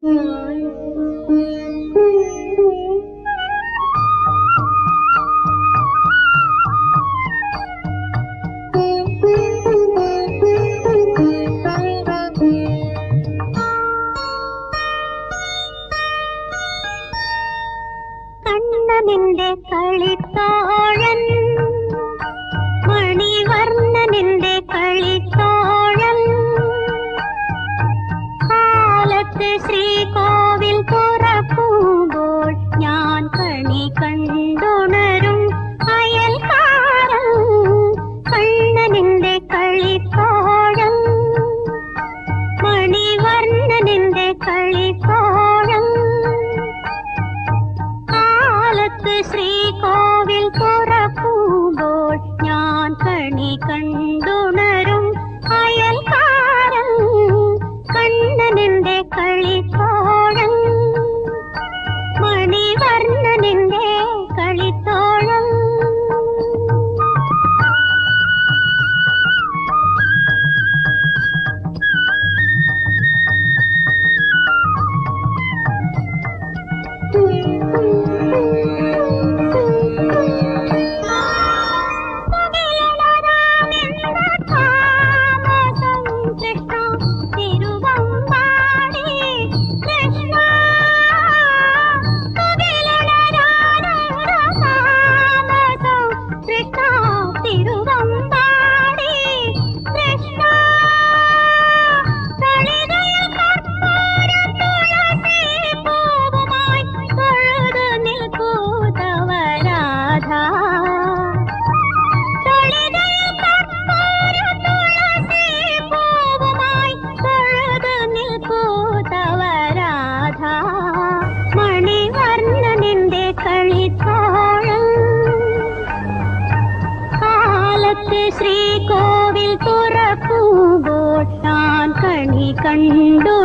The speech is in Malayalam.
കണ്ണനിന്റെ കളിത്തോഴൻ മണിവർണ്ണനിന്റെ കളിത്തോഴൻ കാലത്ത് ശ്രീകോവിൽ തുറക്കുമ്പോൾ ഞാൻ കണി കണ്ടുണരും അയൽക്കാരൻ കണ്ണനിന്റെ കളിത്തോഴൻ മണിവർണ്ണനിന്റെ കളിത്തോഴൻ ശ്രീകോവിൽ തുറക്കുമ്പോൾ ഞാൻ കണി കണ്ടുണരും അയൽക്കാരൻ കണ്ണനിന്റെ കളിത്തോഴൻ മണിവർണ്ണനിന്റെ കളിത്തോഴൻ മണിവർണ്ണനിന്റെ കളിത്തോഴൻ കാലത്ത് ശ്രീകോവിൽ തുറക്കുമ്പോൾ ഞാൻ കണി കണ്ടു